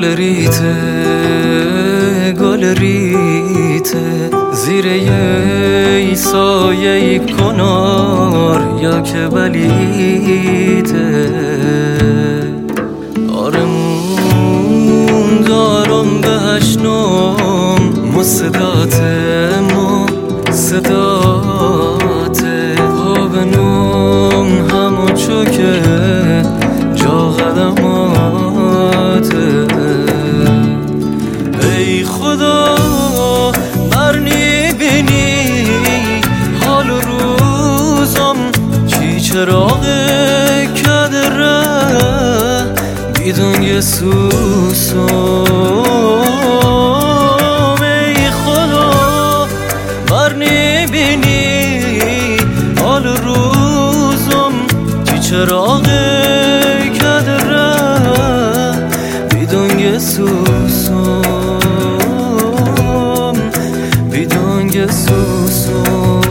گل ریته زیر یه سایه کنار یا که بلیته آرمون دارم به هشنم صداته ها بنام همو چوکه جا قدماته ای خدا برنی بینی حال و روزم چی چراغه کدره بیدون یه سوسم ای خدا برنی بینی حال و روزم چی چراغه کدره بیدون یه سوسم بیدون یه سوسم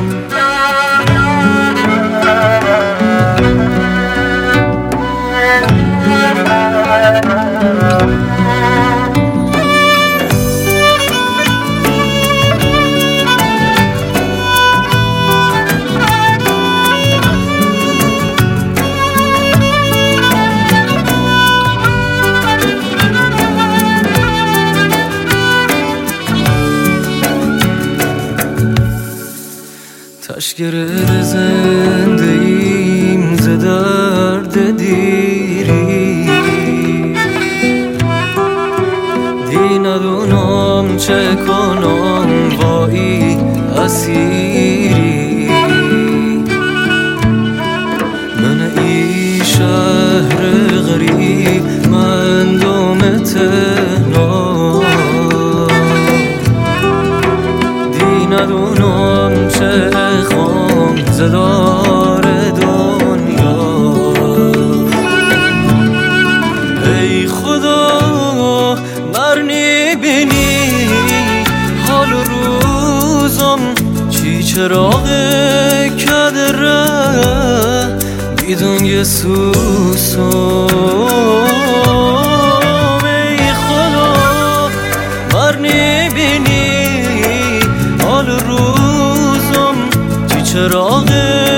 تشکر زنده ایم ز درد دیری دی ندونم چه کنم وای اسیری من ای شهر غریب من دوم تهنا دی ندونم چه زدار دنیا ای خدا برنی بینی حال و روزم چی چراغه کدره بیدون یه سوسم ای خدا برنی بینی حال و روزم چی چراغه